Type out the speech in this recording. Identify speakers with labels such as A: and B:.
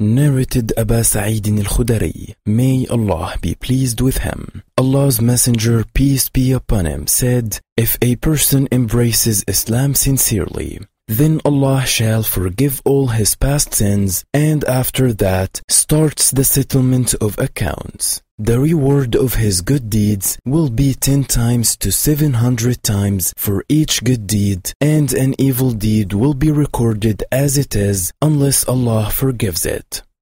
A: Narrated Aba Sa'id al-Khudari, may Allah be pleased with him. Allah's Messenger, peace be upon him, said, if a person embraces Islam sincerely, then Allah shall forgive all his past sins, and after that starts the settlement of accounts. The reward of his good deeds will be 10 times to 700 times for each good deed, and an evil deed will be recorded as it is unless Allah forgives it.